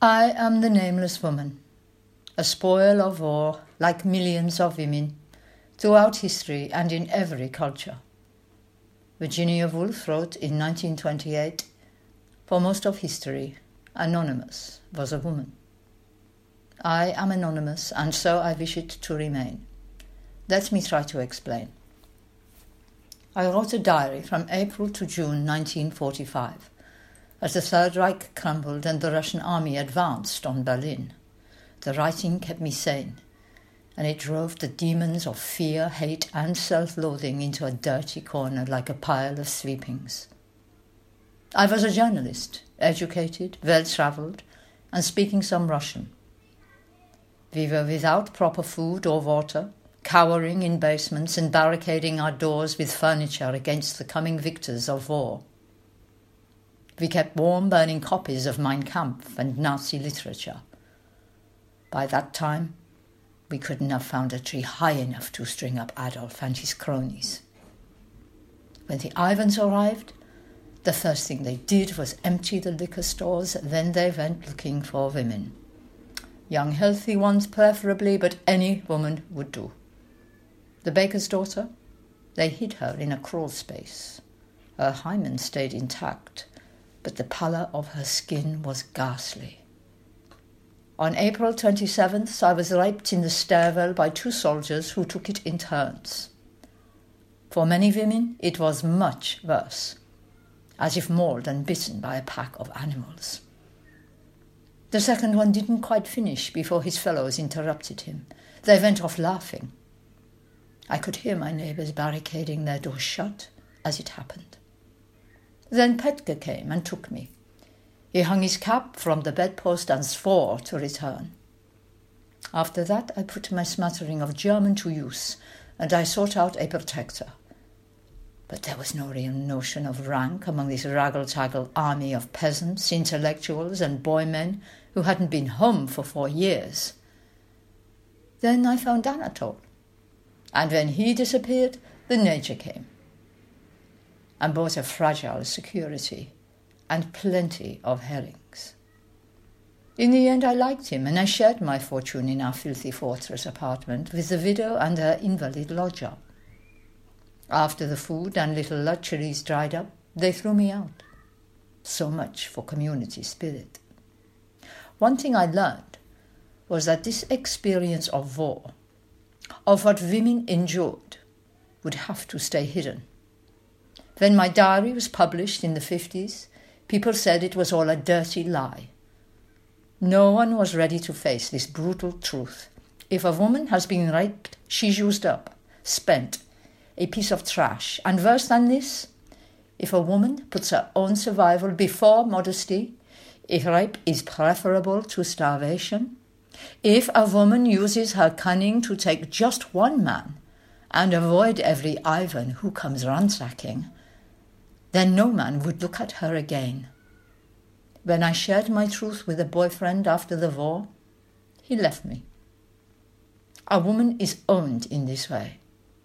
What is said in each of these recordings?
I am the nameless woman, a spoil of war like millions of women throughout history and in every culture. Virginia Woolf wrote in 1928, "For most of history, Anonymous was a woman." I am anonymous, and so I wish it to remain. Let me try to explain. I wrote a diary from April to June 1945, as the Third Reich crumbled and the Russian army advanced on Berlin. The writing kept me sane, and it drove the demons of fear, hate, and self-loathing into a dirty corner like a pile of sweepings. I was a journalist, educated, well-travelled, and speaking some Russian. We were without proper food or water, cowering in basements and barricading our doors with furniture against the coming victors of war. We kept warm, burning copies of Mein Kampf and Nazi literature. By that time, we couldn't have found a tree high enough to string up Adolf and his cronies. When the Ivans arrived, the first thing they did was empty the liquor stores, then they went looking for women. Young, healthy ones preferably, but any woman would do. The baker's daughter? They hid her in a crawl space. Her hymen stayed intact, but the pallor of her skin was ghastly. On April 27th, I was raped in the stairwell by two soldiers who took it in turns. For many women, it was much worse, as if mauled and bitten by a pack of animals. The second one didn't quite finish before his fellows interrupted him. They went off laughing. I could hear my neighbours barricading their doors shut as it happened. Then Petke came and took me. He hung his cap from the bedpost and swore to return. After that, I put my smattering of German to use, and I sought out a protector. But there was no real notion of rank among this raggle-taggle army of peasants, intellectuals, and boy-men who hadn't been home for 4 years. Then I found Anatole, and when he disappeared, the nature came, and brought a fragile security and plenty of herrings. In the end, I liked him, and I shared my fortune in our filthy fortress apartment with the widow and her invalid lodger. After the food and little luxuries dried up, they threw me out. So much for community spirit. One thing I learned was that this experience of war, of what women endured, would have to stay hidden. When my diary was published in the 50s, people said it was all a dirty lie. No one was ready to face this brutal truth. If a woman has been raped, she's used up, spent, a piece of trash. And worse than this, if a woman puts her own survival before modesty, if rape is preferable to starvation, if a woman uses her cunning to take just one man and avoid every Ivan who comes ransacking, then no man would look at her again. When I shared my truth with a boyfriend after the war, he left me. A woman is owned in this way.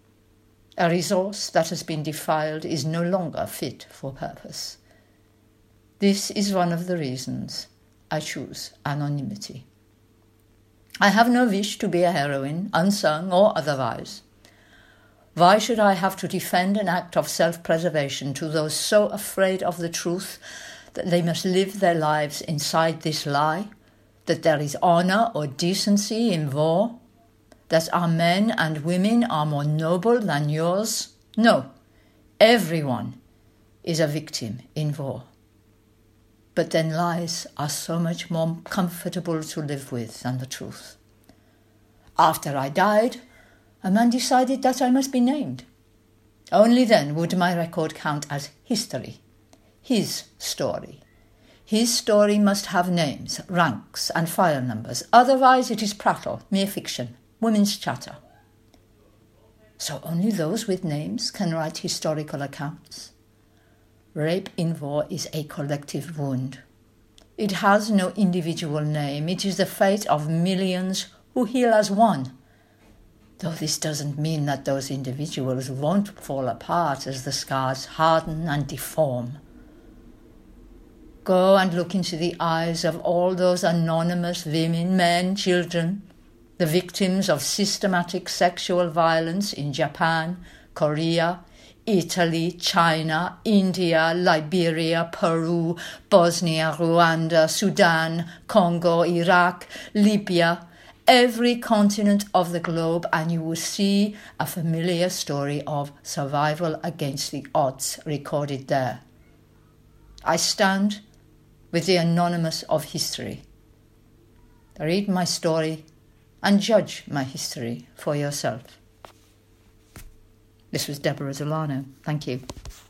A resource that has been defiled is no longer fit for purpose. This is one of the reasons I choose anonymity. I have no wish to be a heroine, unsung or otherwise. Why should I have to defend an act of self-preservation to those so afraid of the truth that they must live their lives inside this lie, that there is honour or decency in war, that our men and women are more noble than yours? No, everyone is a victim in war. But then lies are so much more comfortable to live with than the truth. After I died, a man decided that I must be named. Only then would my record count as history, his story. His story must have names, ranks, and file numbers. Otherwise it is prattle, mere fiction, women's chatter. So only those with names can write historical accounts. Rape in war is a collective wound. It has no individual name. It is the fate of millions who heal as one. Though this doesn't mean that those individuals won't fall apart as the scars harden and deform. Go and look into the eyes of all those anonymous women, men, children, the victims of systematic sexual violence in Japan, Korea, Italy, China, India, Liberia, Peru, Bosnia, Rwanda, Sudan, Congo, Iraq, Libya, every continent of the globe, and you will see a familiar story of survival against the odds recorded there. I stand with the anonymous of history. Read my story and judge my history for yourself. This was Deborah Delano. Thank you.